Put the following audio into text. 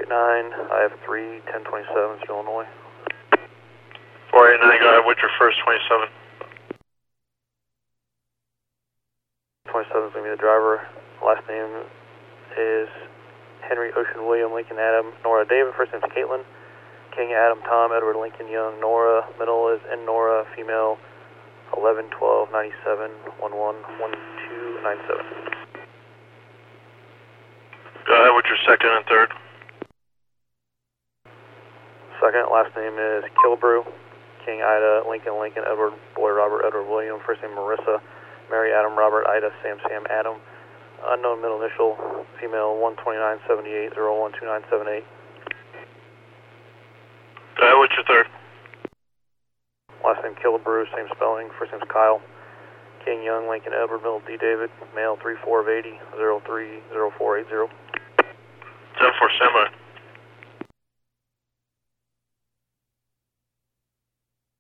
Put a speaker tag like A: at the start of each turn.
A: 489, I have 3, 1027, Illinois.
B: 489, go ahead, what's your first 27?
A: 27 is going to be the driver. Last name is Henry Ocean William Lincoln Adam Nora David. First name is Caitlin. King Adam Tom Edward Lincoln Young Nora. Middle is N Nora. Female 11 12 97 11 12 97.
B: Go ahead, what's your second and third?
A: Second, last name is Kilbrew. King Ida Lincoln Lincoln Edward Boy Robert Edward William. First name Marissa. Mary Adam Robert Ida Sam Sam Adam. Unknown middle initial. Female 12978 012978.
B: Go ahead, what's your third?
A: Last name Kilbrew, same spelling. First name's Kyle. King Young Lincoln Edward Middle D David. Male 34 of 80 03 0480.
B: 10-4, standby.